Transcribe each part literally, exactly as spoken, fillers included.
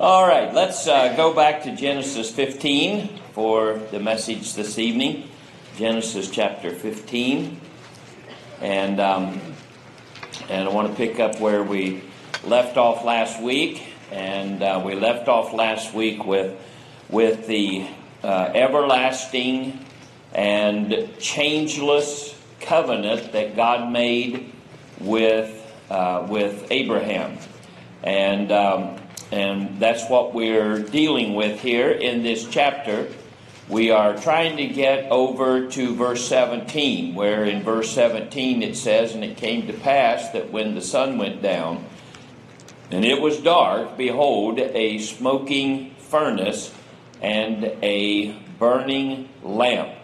All right, let's uh, go back to Genesis fifteen for the message this evening. Genesis chapter fifteen. And, um, and I want to pick up where we left off last week. And uh, we left off last week with, with the uh, everlasting and changeless covenant that God made with, uh, with Abraham. And... Um, And that's what we're dealing with here in this chapter. We are trying to get over to verse seventeen, where in verse seventeen it says, "And it came to pass that when the sun went down, and it was dark, behold, a smoking furnace and a burning lamp."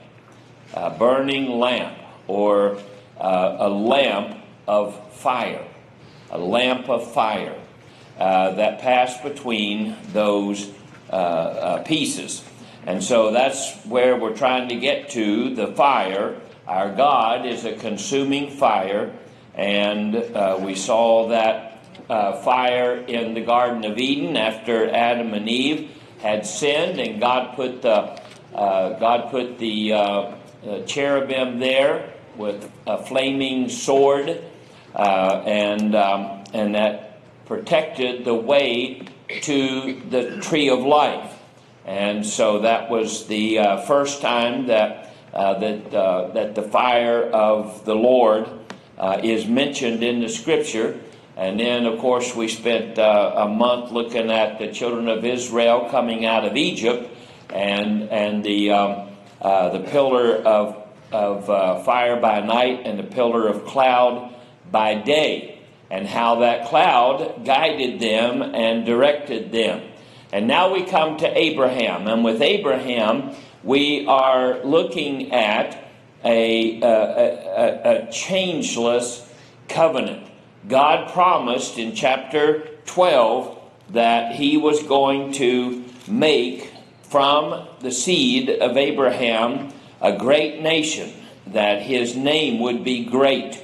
A burning lamp, or uh, a lamp of fire. A lamp of fire. Uh, that passed between those uh, uh, pieces. And so that's where we're trying to get to, the fire. Our God is a consuming fire, and uh, we saw that uh, fire in the Garden of Eden after Adam and Eve had sinned, and God put the uh, God put the uh, uh, cherubim there with a flaming sword, uh, and um, and that protected the way to the tree of life. And so that was the uh, first time that uh, that uh, that the fire of the Lord uh, is mentioned in the Scripture. And then, of course, we spent uh, a month looking at the children of Israel coming out of Egypt, and and the um, uh, the pillar of of uh, fire by night and the pillar of cloud by day, and how that cloud guided them and directed them. And now we come to Abraham. And with Abraham, we are looking at a, a, a, a changeless covenant. God promised in chapter twelve that he was going to make from the seed of Abraham a great nation, that his name would be great.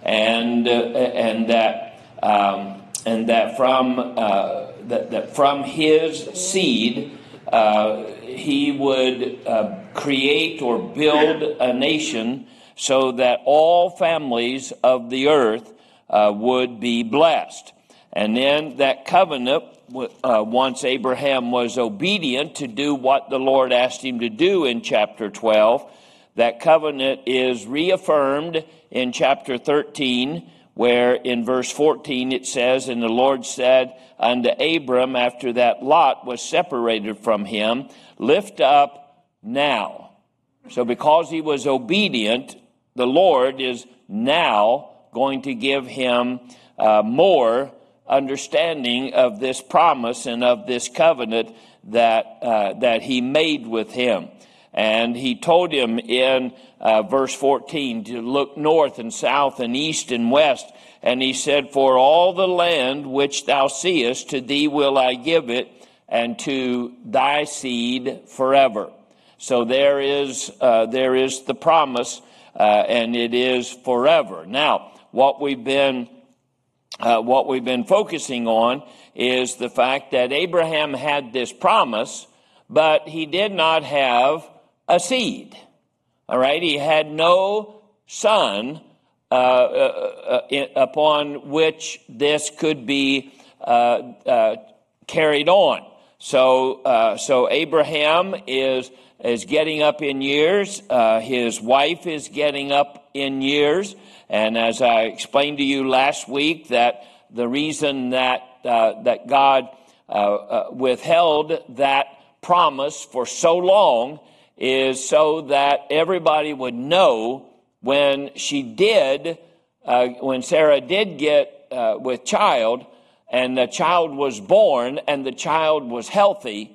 And uh, and that um, and that from uh, that, that from his seed uh, he would uh, create or build a nation so that all families of the earth uh, would be blessed. And then that covenant, uh, once Abraham was obedient to do what the Lord asked him to do in chapter twelve, that covenant is reaffirmed in chapter thirteen, where in verse fourteen it says, "And the Lord said unto Abram, after that Lot was separated from him, Lift up now." So because he was obedient, the Lord is now going to give him uh, more understanding of this promise and of this covenant that uh, that he made with him. And he told him in uh, verse fourteen to look north and south and east and west. And he said, "For all the land which thou seest, to thee will I give it, and to thy seed forever." So there is uh, there is the promise, uh, and it is forever. Now, what we've been uh, what we've been focusing on is the fact that Abraham had this promise, but he did not have a seed. All right, he had no son uh, uh, uh, upon which this could be uh, uh, carried on. So, uh, so Abraham is is getting up in years. Uh, his wife is getting up in years, and as I explained to you last week, that the reason that uh, that God uh, uh, withheld that promise for so long is so that everybody would know when she did, uh, when Sarah did get uh, with child, and the child was born, and the child was healthy,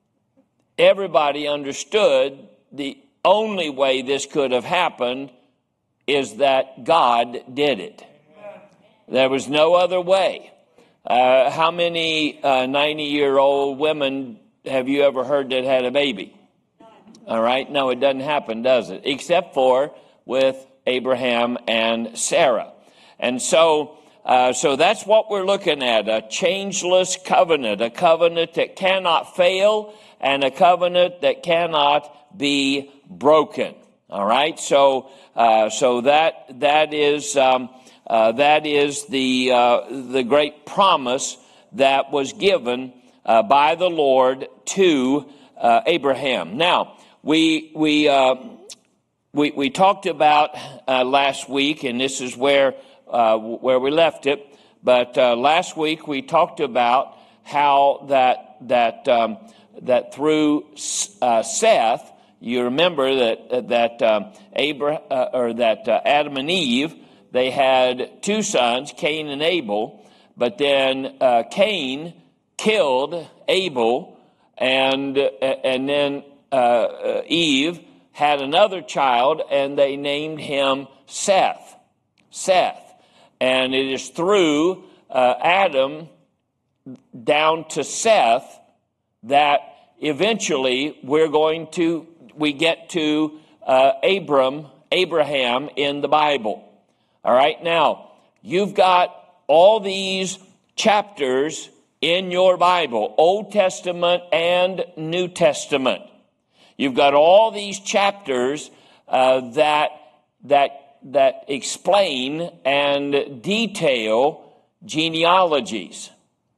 everybody understood the only way this could have happened is that God did it. There was no other way. Uh, how many uh, ninety-year-old women have you ever heard that had a baby? All right, no, it doesn't happen, does it? Except for with Abraham and Sarah. And so uh, so that's what we're looking at, a changeless covenant, a covenant that cannot fail and a covenant that cannot be broken. All right, so uh, so that that is um, uh, that is the uh, the great promise that was given uh, by the Lord to uh, Abraham. Now we we uh, we we talked about uh, last week, and this is where uh, where we left it. But uh, last week we talked about how that that um, that through uh, Seth. You remember that that um, Abraham uh, or that uh, Adam and Eve, they had two sons, Cain and Abel, but then uh, Cain killed Abel, and uh, and then uh, uh, Eve had another child, and they named him Seth. Seth, and it is through uh, Adam down to Seth that eventually we're going to. We get to uh, Abram, Abraham in the Bible. All right, now, you've got all these chapters in your Bible, Old Testament and New Testament. You've got all these chapters uh, that, that, that explain and detail genealogies.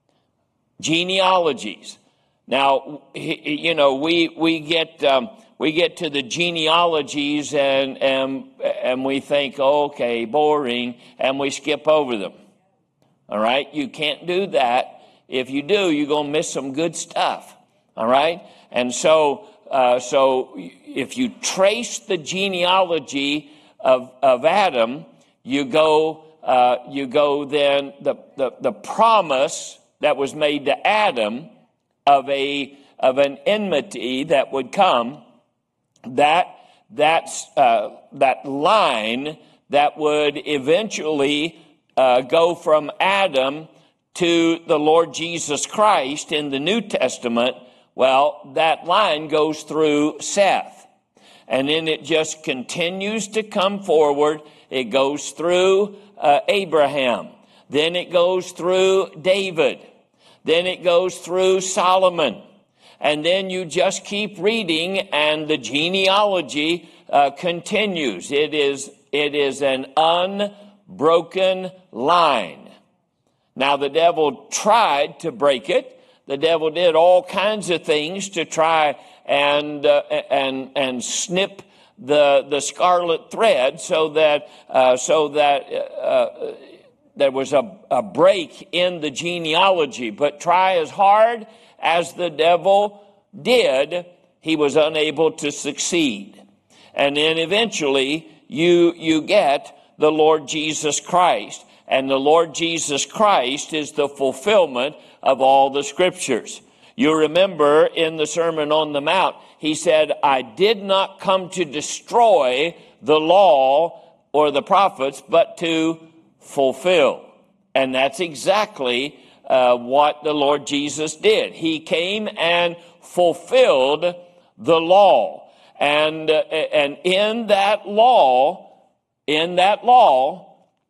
Genealogies. Now, you know, we, we get... Um, We get to the genealogies and and and we think, okay, boring, and we skip over them. All right? You can't do that. If you do, you're going to miss some good stuff. All right? And so uh, so if you trace the genealogy of, of Adam, you go uh, you go then the, the, the promise that was made to Adam of a of an enmity that would come. That that's uh, that line that would eventually uh, go from Adam to the Lord Jesus Christ in the New Testament. Well, that line goes through Seth, and then it just continues to come forward. It goes through uh, Abraham, then it goes through David, then it goes through Solomon. And then you just keep reading, and the genealogy uh, continues. It is it is an unbroken line. Now, the devil tried to break it. The devil did all kinds of things to try and uh, and and snip the the scarlet thread, so that uh, so that uh, there was a, a break in the genealogy. But try as hard as the devil did, he was unable to succeed. And then eventually you you get the Lord Jesus Christ. And the Lord Jesus Christ is the fulfillment of all the scriptures. You remember in the Sermon on the Mount, he said, I did not come to destroy the law or the prophets, but to fulfill. And that's exactly Uh, what the Lord Jesus did. He came and fulfilled the law. And, uh, and in that law, in that law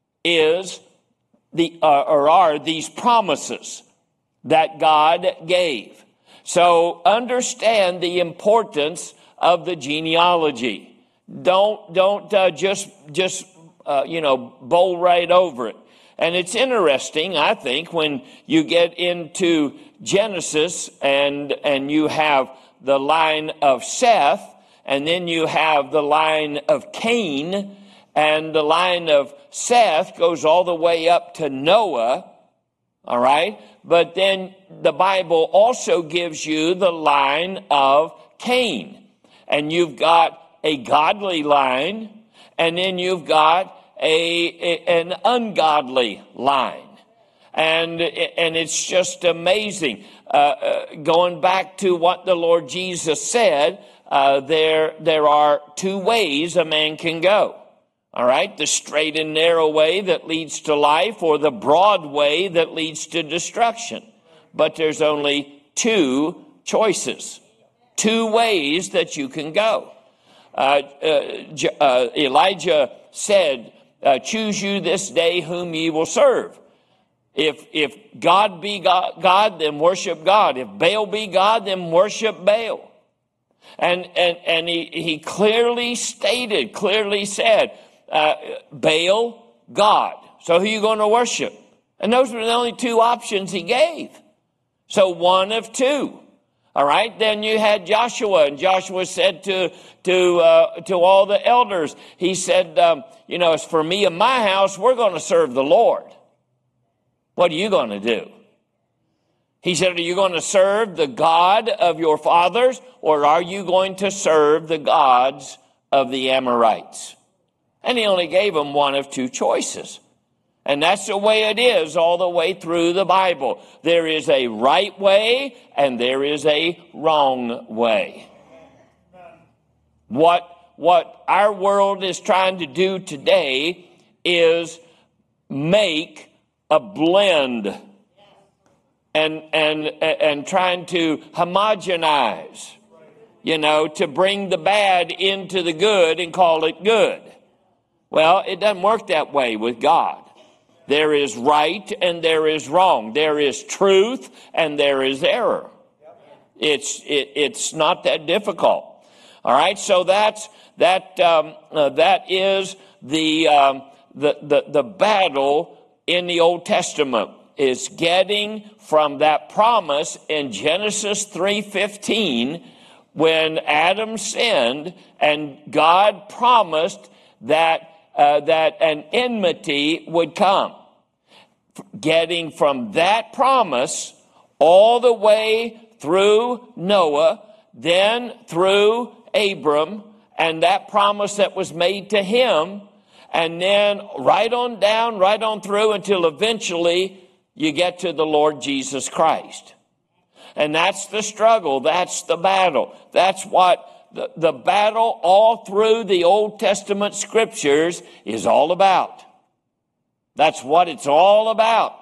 is the, uh, or are these promises that God gave. So understand the importance of the genealogy. Don't, don't uh, just, just, uh, you know, bowl right over it. And it's interesting, I think, when you get into Genesis and and you have the line of Seth, and then you have the line of Cain, and the line of Seth goes all the way up to Noah, all right? But then the Bible also gives you the line of Cain. And you've got a godly line, and then you've got A, a an ungodly line. And and it's just amazing. Uh, uh, going back to what the Lord Jesus said, uh, there there are two ways a man can go. All right, the straight and narrow way that leads to life, or the broad way that leads to destruction. But there's only two choices, two ways that you can go. Uh, uh, uh, Elijah said, Uh, choose you this day whom ye will serve. If if God be God, God, then worship God. If Baal be God, then worship Baal. And and and he, he clearly stated, clearly said, uh, Baal, God. So who are you going to worship? And those were the only two options he gave. So one of two. All right. Then you had Joshua, and Joshua said to to uh, to all the elders, he said, um, you know, as for me and my house, we're going to serve the Lord. What are you going to do? He said, are you going to serve the God of your fathers, or are you going to serve the gods of the Amorites? And he only gave them one of two choices. And that's the way it is all the way through the Bible. There is a right way and there is a wrong way. What, what our world is trying to do today is make a blend and, and, and trying to homogenize, you know, to bring the bad into the good and call it good. Well, it doesn't work that way with God. There is right and there is wrong. There is truth and there is error. It's it, it's not that difficult. All right, so that's that um, uh, that is the, um, the the the battle in the Old Testament, is getting from that promise in Genesis three fifteen, when Adam sinned and God promised that uh, that an enmity would come. Getting from that promise all the way through Noah, then through Abram, and that promise that was made to him, and then right on down, right on through until eventually you get to the Lord Jesus Christ. And that's the struggle. That's the battle. That's what the, the battle all through the Old Testament scriptures is all about. That's what it's all about.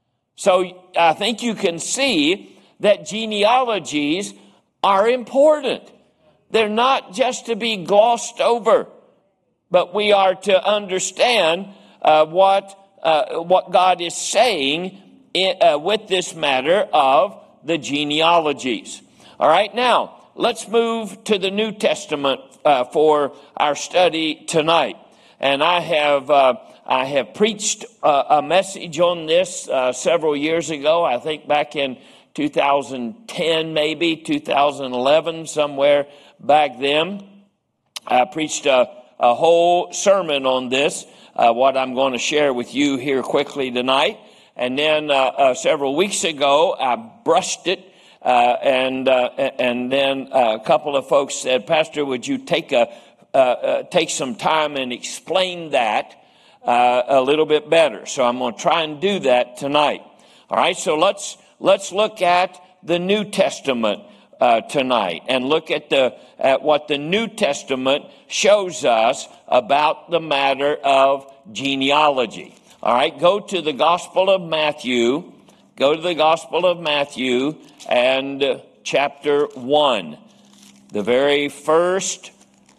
So I think you can see that genealogies are important. They're not just to be glossed over, but we are to understand uh, what uh, what God is saying in, uh, with this matter of the genealogies. All right, now let's move to the New Testament uh, for our study tonight. And I have uh, I have preached uh, a message on this uh, several years ago. I think back in two thousand ten, maybe two thousand eleven, somewhere back then. I preached a, a whole sermon on this, uh, what I'm going to share with you here quickly tonight. And then uh, uh, several weeks ago, I brushed it, uh, and uh, and then a couple of folks said, Pastor, would you take a uh, uh, take some time and explain that uh, a little bit better? So I'm going to try and do that tonight. All right, so let's let's look at the New Testament uh, tonight, and look at the at what the New Testament shows us about the matter of genealogy. All right, go to the Gospel of Matthew. Go to the Gospel of Matthew and uh, chapter one, the very first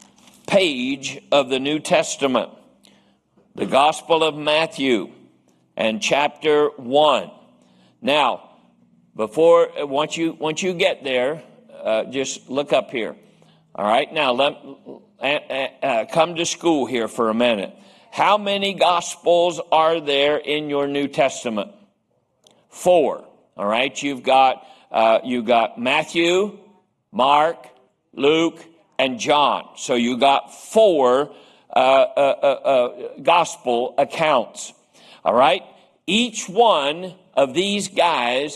page of the New Testament. The Gospel of Matthew and chapter one. Now, before once you once you get there, uh, just look up here. All right, now let uh, uh, come to school here for a minute. How many Gospels are there in your New Testament? Four. All right, you've got uh, you got Matthew, Mark, Luke, and John. So you got four uh, uh, uh, uh, Gospel accounts. All right, each one of these guys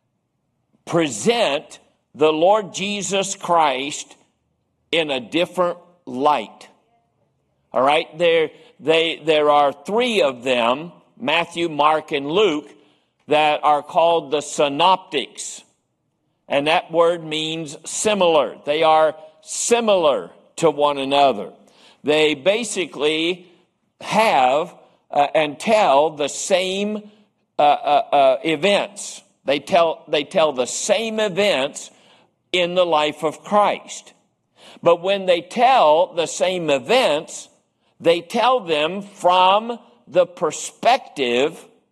present the Lord Jesus Christ in a different light. All right, there they there are three of them, Matthew, Mark, and Luke, that are called the synoptics. And that word means similar. They are similar to one another. They basically have uh, and tell the same uh, uh, uh, events. They tell they tell the same events in the life of Christ. But when they tell the same events, they tell them from the perspective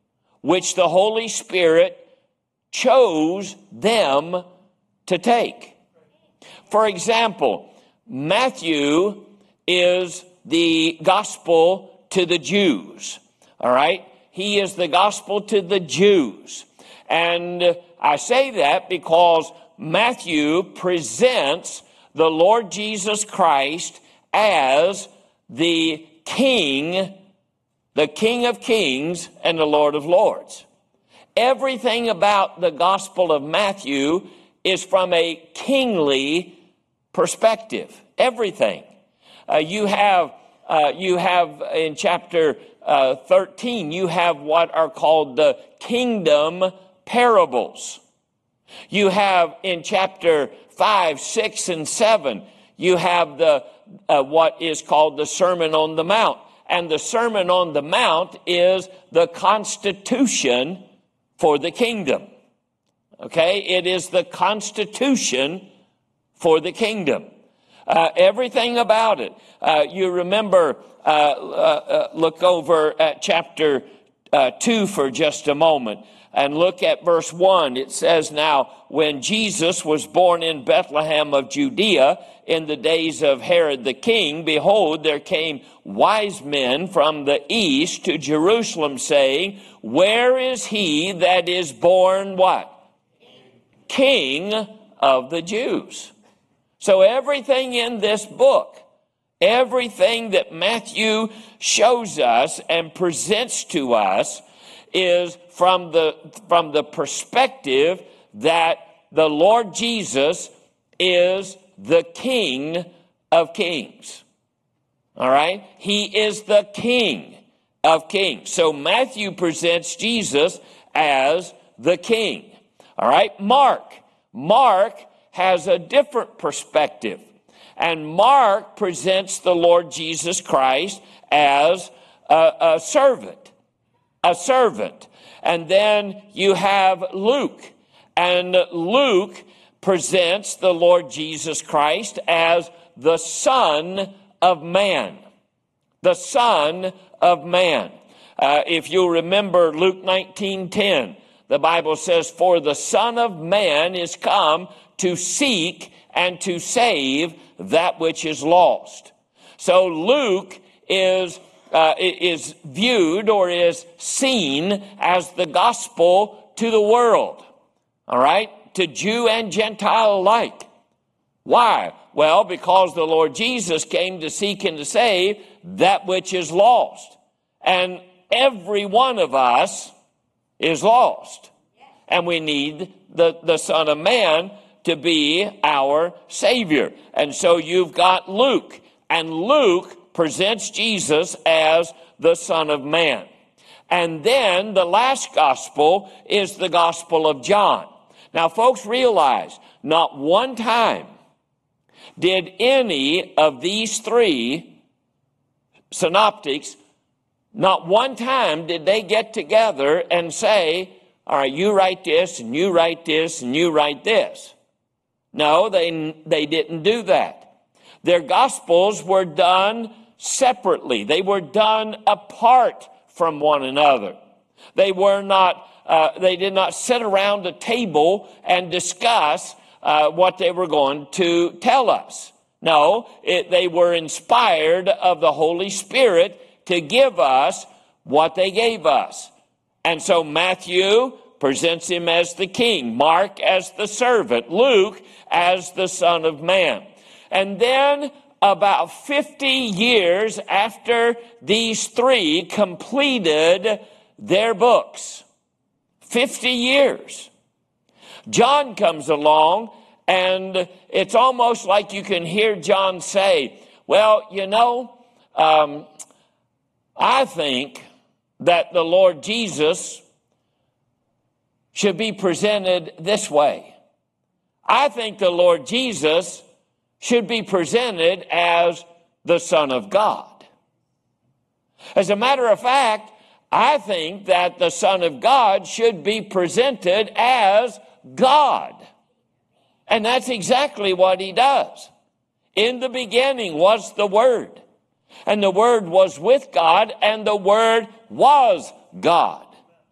which the Holy Spirit chose them to take. For example, Matthew is the gospel to the Jews, all right? He is the gospel to the Jews. And I say that because Matthew presents the Lord Jesus Christ as the King, the King of Kings and the Lord of Lords. Everything about the Gospel of Matthew is from a kingly perspective. Everything. Uh, you have, uh, you have in chapter uh, thirteen, you have what are called the kingdom parables. You have in chapter five, six, and seven, you have the uh, what is called the Sermon on the Mount. And the Sermon on the Mount is the constitution for the kingdom. Okay? It is the constitution for the kingdom. Uh, everything about it. Uh, you remember, uh, uh, uh, look over at chapter uh, two for just a moment and look at verse one. It says, "Now, when Jesus was born in Bethlehem of Judea in the days of Herod the king, behold, there came wise men from the east to Jerusalem, saying, Where is he that is born," what? King of the Jews. So everything in this book, everything that Matthew shows us and presents to us is from the, from the perspective that the Lord Jesus is the King of Kings. All right? He is the King of Kings. So Matthew presents Jesus as the King. All right? Mark. Mark has a different perspective. And Mark presents the Lord Jesus Christ as a, a servant. A servant. And then you have Luke. And Luke presents the Lord Jesus Christ as the Son of Man. The Son of Man. Uh, if you remember Luke nineteen ten, the Bible says, "For the Son of Man is come to seek and to save that which is lost." So Luke is uh, is viewed or is seen as the gospel to the world. All right? To Jew and Gentile alike. Why? Well, because the Lord Jesus came to seek and to save that which is lost. And every one of us is lost. And we need the, the Son of Man to be our Savior. And so you've got Luke. And Luke presents Jesus as the Son of Man. And then the last gospel is the Gospel of John. Now, folks, realize not one time did any of these three synoptics, not one time did they get together and say, all right, you write this, and you write this, and you write this. No, they, they didn't do that. Their gospels were done separately. They were done apart from one another. They were not Uh, they did not sit around a table and discuss uh, what they were going to tell us. No, it, they were inspired of the Holy Spirit to give us what they gave us. And so Matthew presents him as the king, Mark as the servant, Luke as the Son of Man. And then about fifty years after these three completed their books, fifty years, John comes along, and it's almost like you can hear John say, well, you know, um, I think that the Lord Jesus should be presented this way. I think the Lord Jesus should be presented as the Son of God. As a matter of fact, I think that the Son of God should be presented as God. And that's exactly what he does. In the beginning was the Word, and the Word was with God, and the Word was God.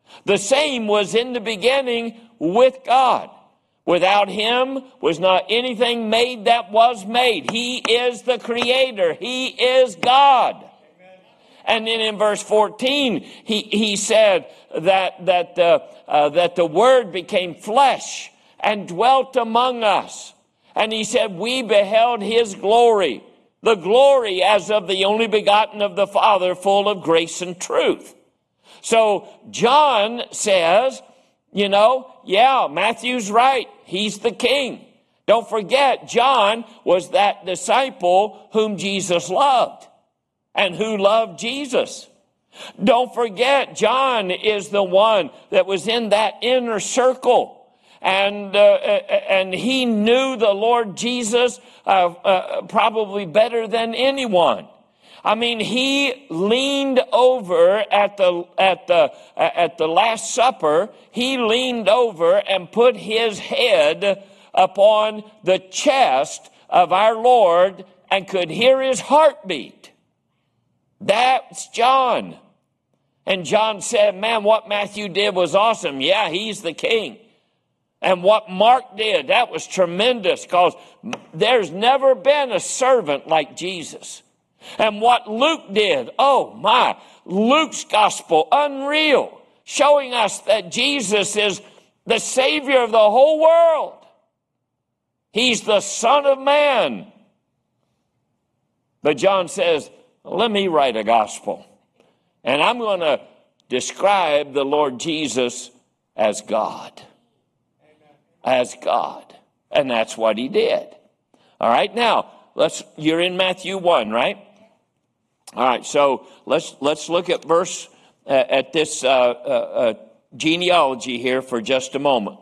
The same was in the beginning with God. Without him was not anything made that was made. He is the creator. He is God. Amen. And then in verse fourteen, he, he said that, that, uh, uh, that the Word became flesh and dwelt among us. And he said, we beheld his glory, the glory as of the only begotten of the Father, full of grace and truth. So John says, you know, yeah, Matthew's right. He's the king. Don't forget, John was that disciple whom Jesus loved and who loved Jesus. Don't forget, John is the one that was in that inner circle. And uh, and he knew the Lord Jesus uh, uh, probably better than anyone. I mean, he leaned over at the at the at the Last Supper. He leaned over and put his head upon the chest of our Lord and could hear his heartbeat. That's John. And John said, man, what Matthew did was awesome. Yeah, he's the king. And what Mark did, that was tremendous, because there's never been a servant like Jesus. And what Luke did, oh my, Luke's gospel, unreal, showing us that Jesus is the Savior of the whole world. He's the Son of Man. But John says, let me write a gospel. And I'm going to describe the Lord Jesus as God. As God. And that's what he did. All right, now, let's. You're in Matthew one, right? All right, so let's let's look at verse uh, at this uh, uh, uh, genealogy here for just a moment.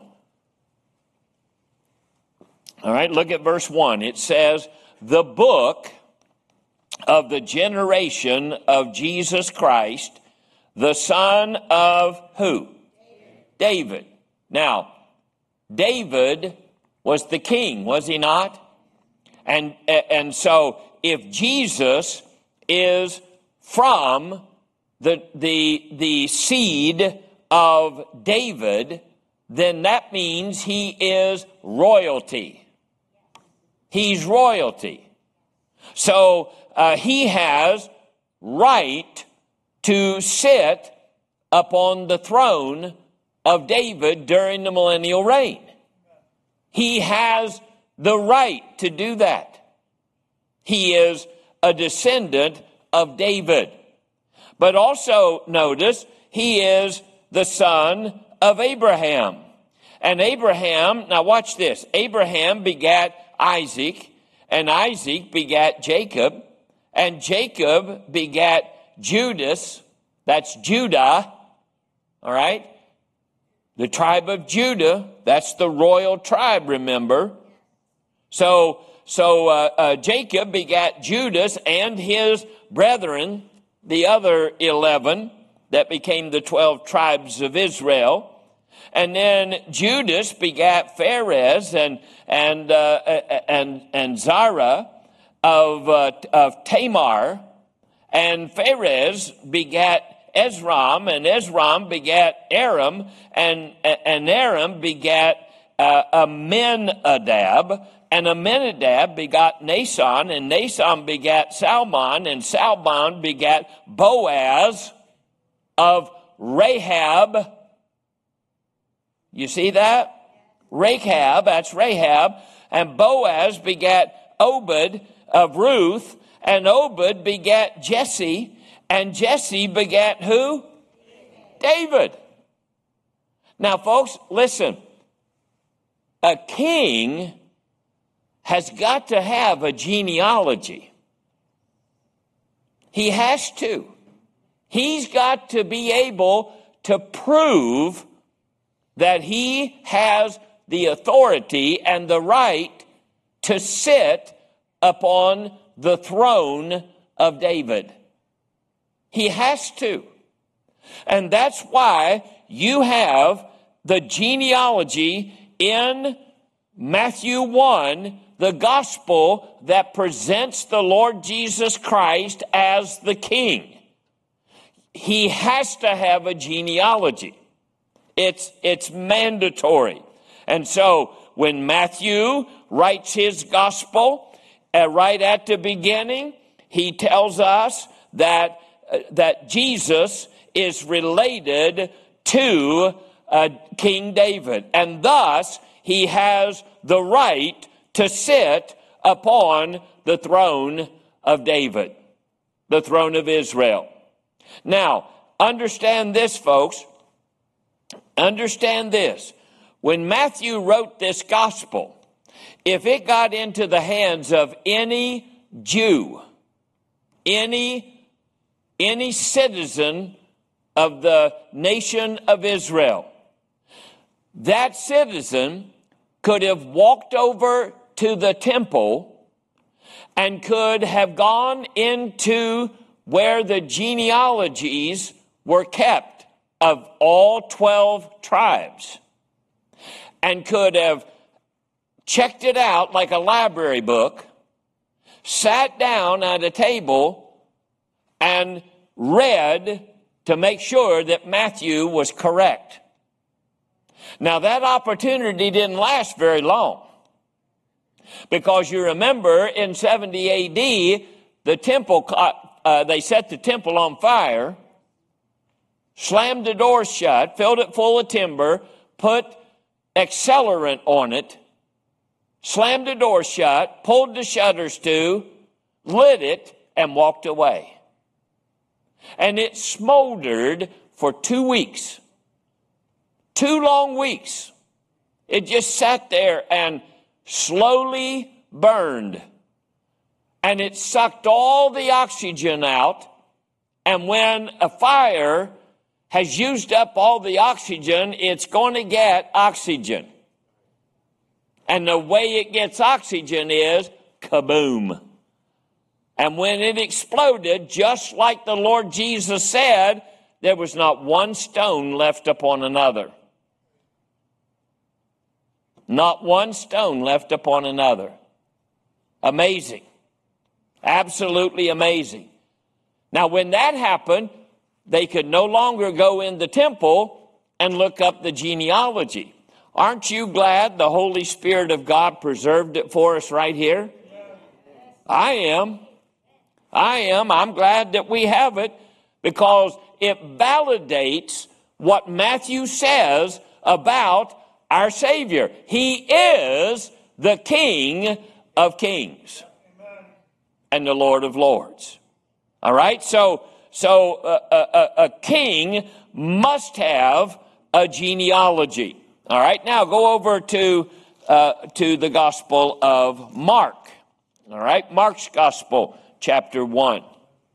All right, look at verse one. It says, the book of the generation of Jesus Christ, the son of who? David. David. Now, David was the king, was he not? And and so if Jesus is from the the the seed of David, then that means he is royalty. He's royalty. So uh, he has right to sit upon the throne of David during the millennial reign. He has the right to do that. He is a descendant of David. But also notice, he is the son of Abraham. And Abraham, now watch this, Abraham begat Isaac, and Isaac begat Jacob, and Jacob begat Judas, that's Judah, all right? The tribe of Judah, that's the royal tribe, remember? So, so uh, uh, Jacob begat Judas and his brethren, the other eleven that became the twelve tribes of Israel. And then Judas begat Pharez and and uh, and and Zara of uh, of Tamar, and Pharez begat Esrom, and Esrom begat Aram, and and Aram begat uh, Amminadab, and Amminadab begat Nason, and Nason begat Salmon, and Salmon begat Boaz of Rahab. You see that? Rahab, that's Rahab, and Boaz begat Obed of Ruth, and Obed begat Jesse. And Jesse begat who? David. Now, folks, listen. A king has got to have a genealogy. He has to. He's got to be able to prove that he has the authority and the right to sit upon the throne of David. He has to. And that's why you have the genealogy in Matthew one, the gospel that presents the Lord Jesus Christ as the king. He has to have a genealogy. It's, it's mandatory. And so when Matthew writes his gospel, uh, right at the beginning, he tells us that, uh, that Jesus is related to uh, King David. And thus, he has the right to sit upon the throne of David, the throne of Israel. Now, understand this, folks. Understand this. When Matthew wrote this gospel, if it got into the hands of any Jew, any, any citizen of the nation of Israel, that citizen could have walked over to the temple and could have gone into where the genealogies were kept of all twelve tribes, and could have checked it out like a library book, sat down at a table, and read to make sure that Matthew was correct. Now, that opportunity didn't last very long, because you remember in seventy A D, the temple caught, uh, they set the temple on fire, slammed the doors shut, filled it full of timber, put accelerant on it, slammed the door shut, pulled the shutters to, lit it, and walked away. And it smoldered for two weeks. Two long weeks. It just sat there and slowly burned. And it sucked all the oxygen out. And when a fire has used up all the oxygen, it's going to get oxygen. And the way it gets oxygen is kaboom. And when it exploded, just like the Lord Jesus said, there was not one stone left upon another. Not one stone left upon another. Amazing. Absolutely amazing. Now, when that happened, they could no longer go in the temple and look up the genealogy. Aren't you glad the Holy Spirit of God preserved it for us right here? I am. I am. I'm glad that we have it, because it validates what Matthew says about our Savior. He is the King of Kings and the Lord of Lords. All right? So, so uh, a, a king must have a genealogy. All right? Now go over to, uh, to the Gospel of Mark. All right? Mark's Gospel, chapter one.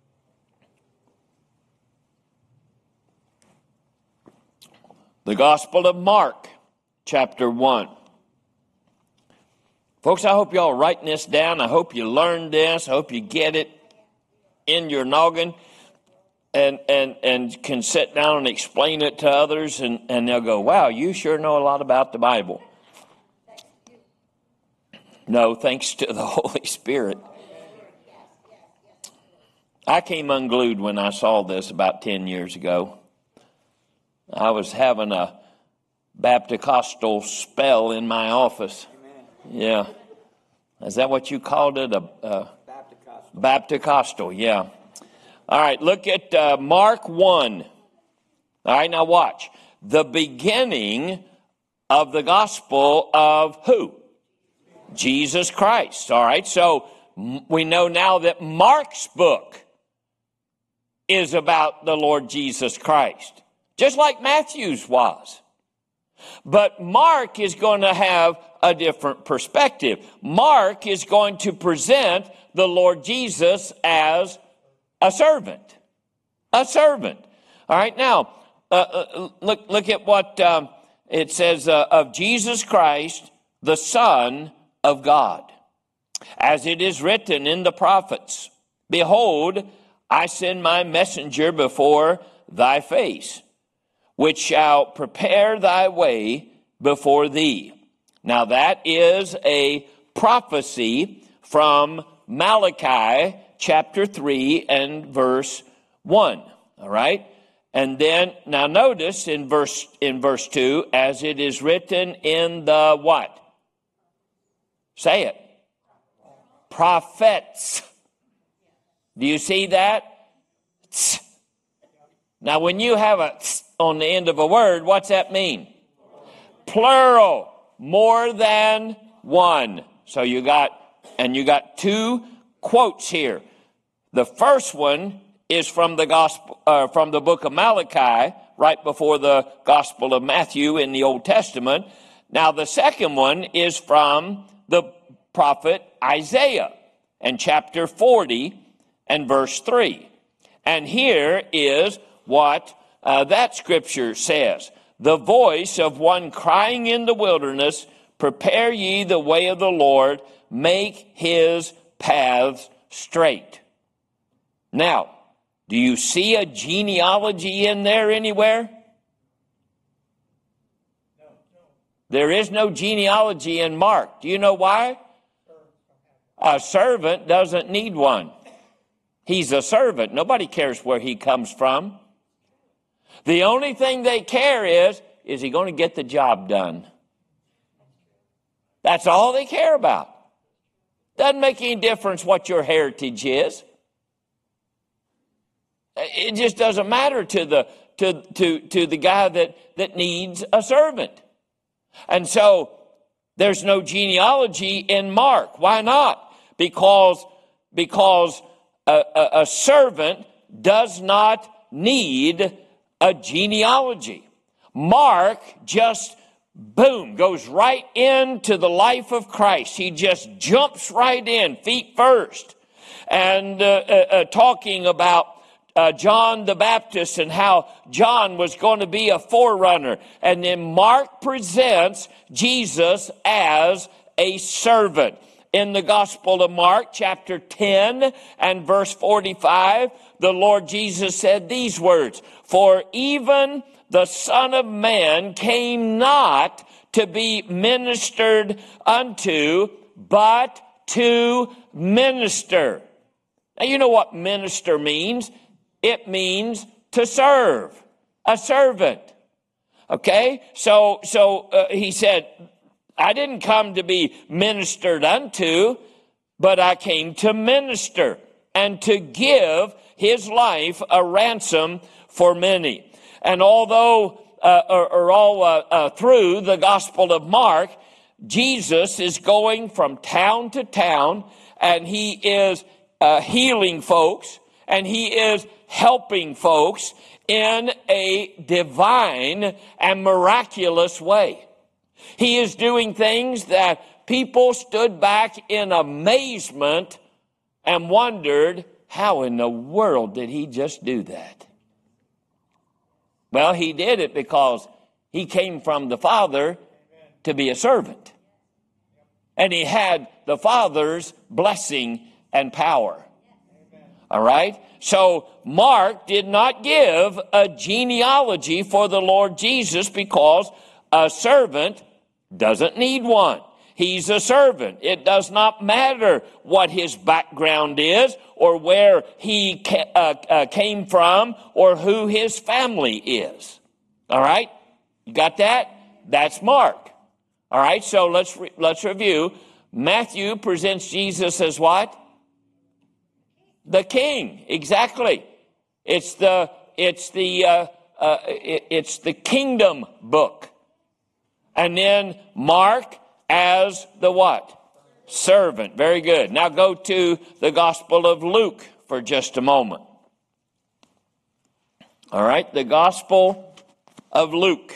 The Gospel of Mark, chapter one. Folks, I hope y'all are writing this down. I hope you learned this. I hope you get it in your noggin and and and can sit down and explain it to others, and, and they'll go, wow, you sure know a lot about the Bible. No, thanks to the Holy Spirit. I came unglued when I saw this about ten years ago. I was having a Baptist-costal spell in my office. Yeah. Is that what you called it? A, a Baptist-costal. Baptist-costal, yeah. All right, look at uh, Mark one. All right, now watch. The beginning of the gospel of who? Jesus Christ. All right, so we know now that Mark's book is about the Lord Jesus Christ, just like Matthew's was. But Mark is going to have a different perspective. Mark is going to present the Lord Jesus as a servant. A servant. All right, now, uh, uh, look, look at what um, it says uh, of Jesus Christ, the Son of God. As it is written in the prophets, behold, I send my messenger before thy face, which shall prepare thy way before thee. Now that is a prophecy from Malachi chapter three and verse one. All right? And then, now notice in verse in verse two, as it is written in the what? Say it. Prophets. Do you see that? Now, when you have a on the end of a word, what's that mean? Plural. More than one. So you got, and you got two quotes here. The first one is from the gospel, uh, from the book of Malachi, right before the Gospel of Matthew in the Old Testament. Now, the second one is from the prophet Isaiah, and chapter forty and verse three. And here is what uh, that scripture says. The voice of one crying in the wilderness, prepare ye the way of the Lord, make his paths straight. Now, do you see a genealogy in there anywhere? No, no. There is no genealogy in Mark. Do you know why? A servant doesn't need one. He's a servant. Nobody cares where he comes from. The only thing they care is, is he going to get the job done? That's all they care about. Doesn't make any difference what your heritage is. It just doesn't matter to the to to to the guy that, that needs a servant. And so there's no genealogy in Mark. Why not? Because because a, a, a servant does not need a genealogy. Mark just, boom, goes right into the life of Christ. He just jumps right in, feet first, and uh, uh, uh, talking about uh, John the Baptist and how John was going to be a forerunner. And then Mark presents Jesus as a servant. In the Gospel of Mark, chapter ten and verse forty-five, the Lord Jesus said these words, for even the Son of Man came not to be ministered unto, but to minister. Now, you know what minister means? It means to serve, a servant. Okay? So, so uh, he said, I didn't come to be ministered unto, but I came to minister and to give his life a ransom for many. And although, uh, or, or all uh, uh, through the Gospel of Mark, Jesus is going from town to town, and he is uh, healing folks, and he is helping folks in a divine and miraculous way. He is doing things that people stood back in amazement and wondered, how in the world did he just do that? Well, he did it because he came from the Father to be a servant. And he had the Father's blessing and power. All right? So Mark did not give a genealogy for the Lord Jesus because a servant doesn't need one. He's a servant. It does not matter what his background is or where he ca- uh, uh, came from or who his family is. All right? You got that? That's Mark. All right, so let's re- let's review. Matthew presents Jesus as what? The King. Exactly. It's the it's the uh, uh, it, it's the kingdom book. And then Mark as the what? Servant. Very good. Now go to the Gospel of Luke for just a moment. All right, the Gospel of Luke.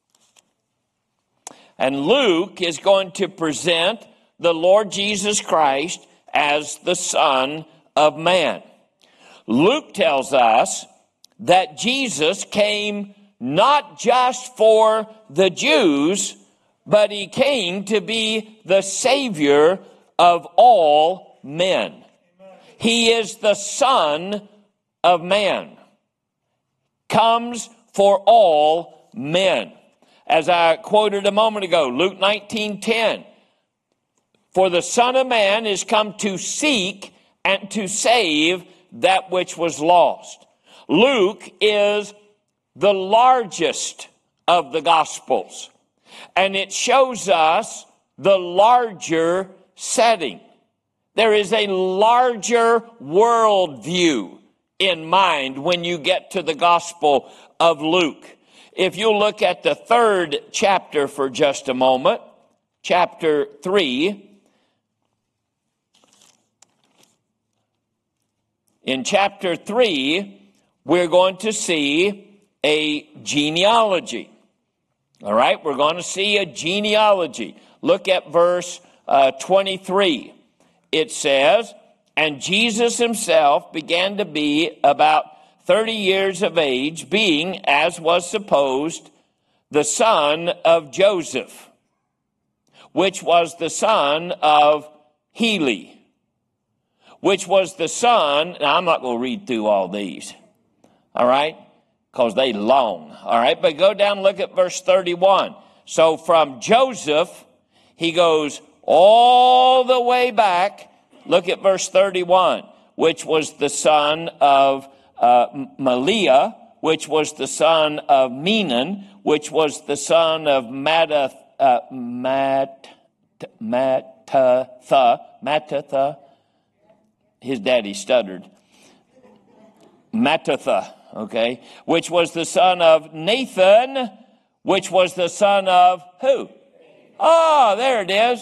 And Luke is going to present the Lord Jesus Christ as the Son of Man. Luke tells us that Jesus came not just for the Jews, but he came to be the Savior of all men. He is the Son of Man. Comes for all men. As I quoted a moment ago, Luke nineteen ten. For the Son of Man is come to seek and to save that which was lost. Luke is the largest of the Gospels. And it shows us the larger setting. There is a larger worldview in mind when you get to the Gospel of Luke. If you look at the third chapter for just a moment, chapter three, in chapter three, we're going to see a genealogy. All right, we're going to see a genealogy. Look at verse uh, twenty-three. It says, "And Jesus himself began to be about thirty years of age, being, as was supposed, the son of Joseph, which was the son of Heli, which was the son," now I'm not going to read through all these, all right, because they long, all right, but go down and look at verse thirty-one. So from Joseph, he goes all the way back. Look at verse thirty-one, which was the son of uh, Maliah, which was the son of Menon, which was the son of Mattath, uh, Matt, Mattatha, Mattatha. His daddy stuttered. Mattatha, okay, which was the son of Nathan, which was the son of who? Oh, there it is.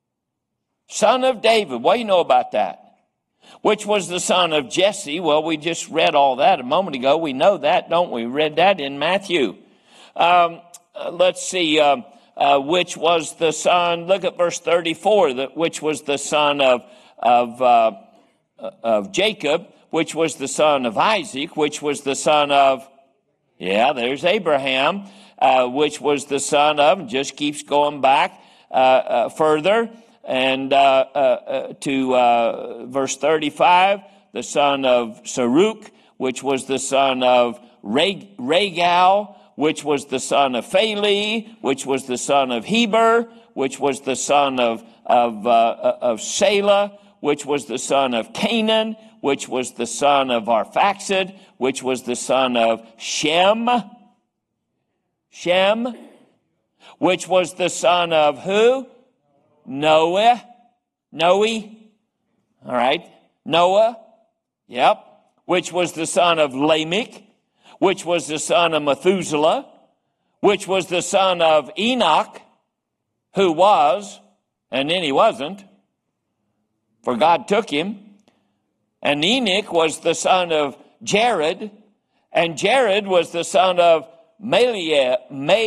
Son of David. What do you know about that? Which was the son of Jesse. Well, we just read all that a moment ago. We know that, don't we? We read that in Matthew. Um, uh, let's see, um, uh, which was the son, look at verse thirty-four, that which was the son of, of, uh, of Jacob, which was the son of Isaac, which was the son of, yeah, there's Abraham, uh, which was the son of, just keeps going back uh, uh, further. And uh, uh, uh, to uh, verse thirty-five, the son of Saruk, which was the son of Reg- Regal, which was the son of Phali, which was the son of Heber, which was the son of of, uh, of Salah, which was the son of Canaan, which was the son of Arphaxad, which was the son of Shem, Shem, which was the son of who? Noah, Noe, all right, Noah, yep, which was the son of Lamech, which was the son of Methuselah, which was the son of Enoch, who was, and then he wasn't, for God took him, and Enoch was the son of Jared, and Jared was the son of Maleleel,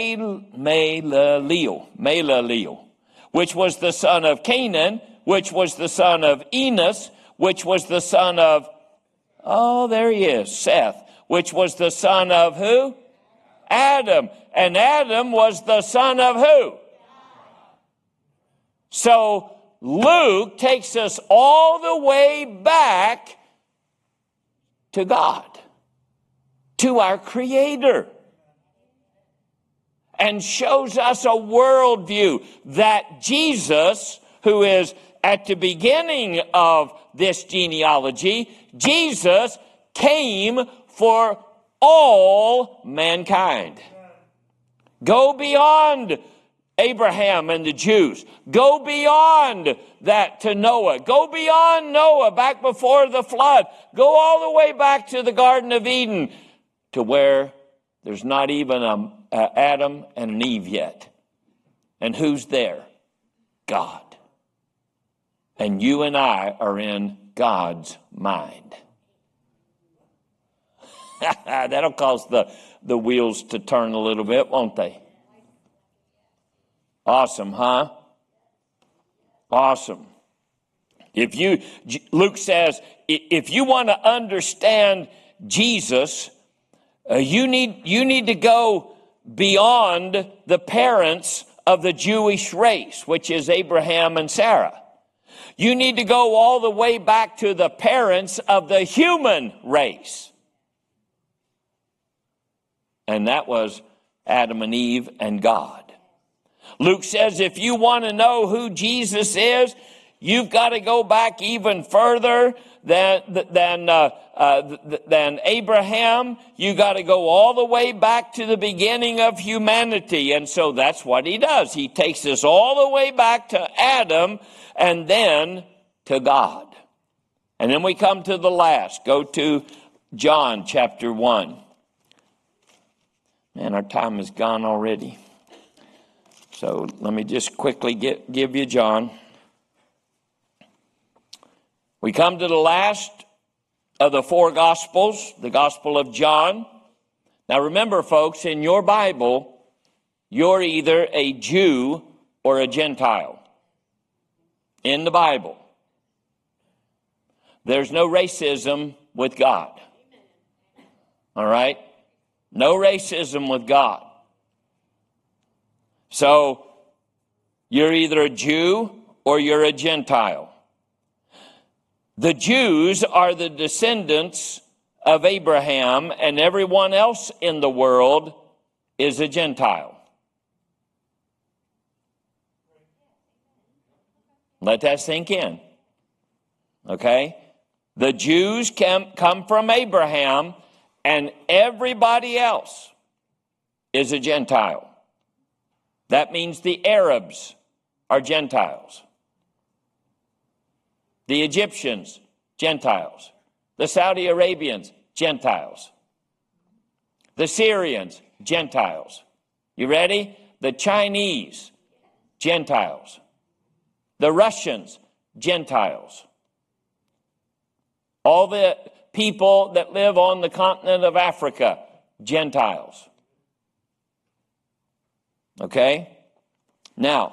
Maleleel, which was the son of Canaan, which was the son of Enos, which was the son of, oh, there he is, Seth, which was the son of who? Adam. And Adam was the son of who? So Luke takes us all the way back to God, to our Creator, and shows us a worldview that Jesus, who is at the beginning of this genealogy, Jesus came for all mankind. Go beyond Abraham and the Jews. Go beyond that to Noah. Go beyond Noah, back before the flood. Go all the way back to the Garden of Eden, to where there's not even a Uh, Adam and an Eve yet. And who's there? God. And you and I are in God's mind. That'll cause the, the wheels to turn a little bit, won't they? Awesome, huh? Awesome. If you, Luke says, if you want to understand Jesus, uh, you need you need to go beyond the parents of the Jewish race, which is Abraham and Sarah. You need to go all the way back to the parents of the human race. And that was Adam and Eve and God. Luke says if you want to know who Jesus is, You've got to go back even further than than uh, uh, than Abraham. You got to go all the way back to the beginning of humanity. And so that's what he does. He takes us all the way back to Adam and then to God. And then we come to the last. Go to John chapter one. Man, our time is gone already. So let me just quickly get, give you John. We come to the last of the four Gospels, the Gospel of John. Now remember, folks, in your Bible, you're either a Jew or a Gentile. In the Bible. There's no racism with God. All right? No racism with God. So, you're either a Jew or you're a Gentile. The Jews are the descendants of Abraham, and everyone else in the world is a Gentile. Let that sink in. Okay? The Jews can come from Abraham, and everybody else is a Gentile. That means the Arabs are Gentiles. The Egyptians, Gentiles. The Saudi Arabians, Gentiles. The Syrians, Gentiles. You ready? The Chinese, Gentiles. The Russians, Gentiles. All the people that live on the continent of Africa, Gentiles. Okay? Now,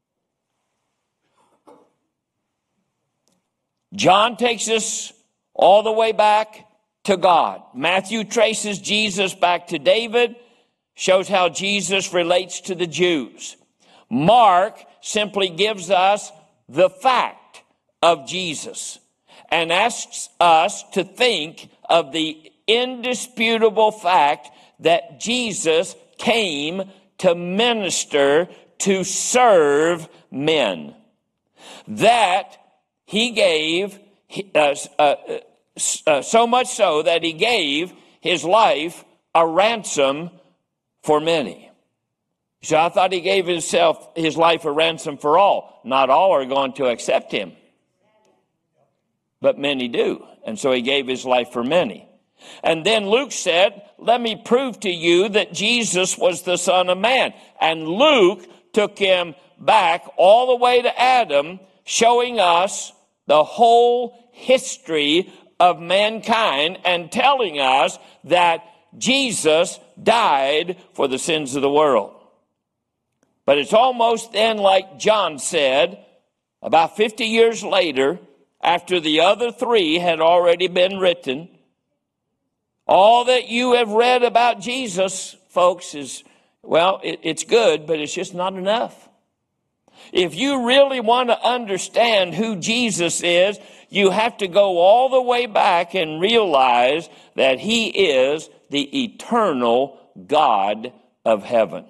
John takes us all the way back to God. Matthew traces Jesus back to David, shows how Jesus relates to the Jews. Mark simply gives us the fact of Jesus and asks us to think of the indisputable fact that Jesus came to minister, to serve men. That he gave, uh, uh, uh, so much so that he gave his life a ransom for many. So I thought he gave himself, his life a ransom for all. Not all are going to accept him, but many do. And so he gave his life for many. And then Luke said, let me prove to you that Jesus was the Son of Man. And Luke took him back all the way to Adam, showing us the whole history of mankind and telling us that Jesus died for the sins of the world. But it's almost then like John said, about fifty years later, after the other three had already been written, all that you have read about Jesus, folks, is, well, it, it's good, but it's just not enough. If you really want to understand who Jesus is, you have to go all the way back and realize that he is the eternal God of heaven.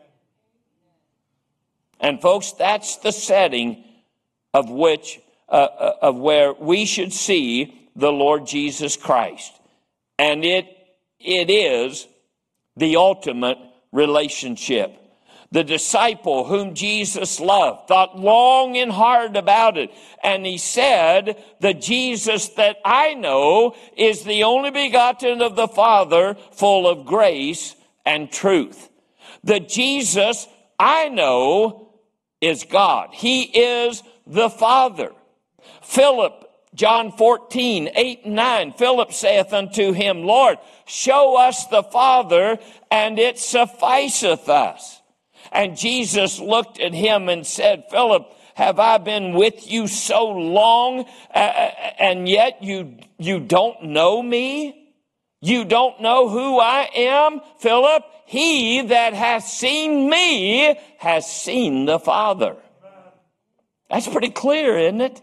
And folks, that's the setting of which, uh, of where we should see the Lord Jesus Christ. And it, it is the ultimate relationship. The disciple whom Jesus loved thought long and hard about it. And he said, the Jesus that I know is the only begotten of the Father, full of grace and truth. The Jesus I know is God. He is the Father. Philip, John fourteen, eight and nine, Philip saith unto him, Lord, show us the Father, and it sufficeth us. And Jesus looked at him and said, Philip, have I been with you so long, uh, and yet you, you don't know me? You don't know who I am? Philip, he that hath seen me has seen the Father. That's pretty clear, isn't it?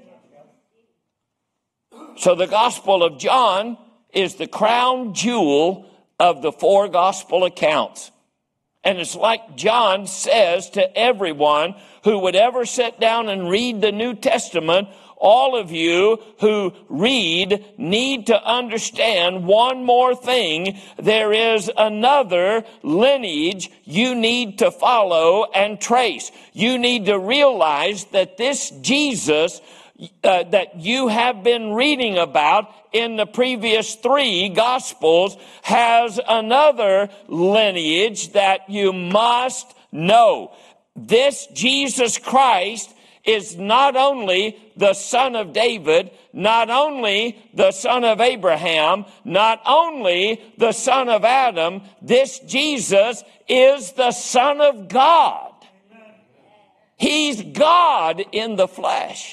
So the Gospel of John is the crown jewel of the four gospel accounts. And it's like John says to everyone who would ever sit down and read the New Testament, all of you who read need to understand one more thing. There is another lineage you need to follow and trace. You need to realize that this Jesus uh, that you have been reading about in the previous three Gospels has another lineage that you must know. This Jesus Christ is not only the son of David, not only the son of Abraham, not only the son of Adam, this Jesus is the Son of God. He's God in the flesh.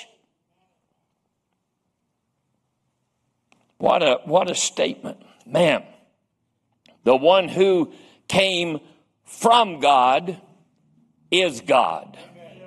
What a, what a statement. Man, the one who came from God is God.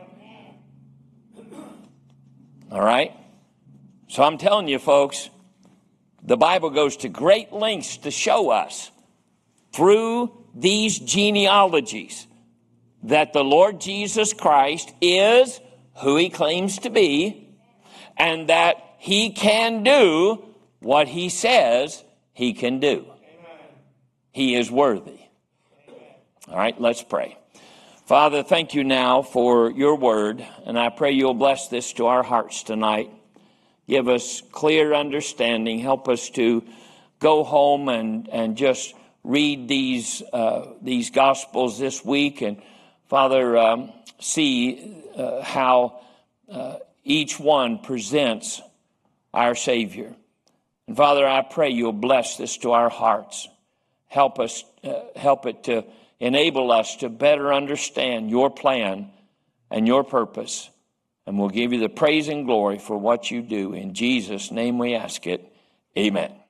All right? So I'm telling you, folks, the Bible goes to great lengths to show us through these genealogies that the Lord Jesus Christ is who he claims to be, and that he can do what he says he can do. He is worthy. All right, let's pray. Father, thank you now for your word, and I pray you'll bless this to our hearts tonight. Give us clear understanding. Help us to go home and, and just read these uh, these Gospels this week, and Father, um, see uh, how uh, each one presents our Savior. And Father, I pray you'll bless this to our hearts. Help us, uh, help it to enable us to better understand your plan and your purpose. And we'll give you the praise and glory for what you do. In Jesus' name we ask it. Amen.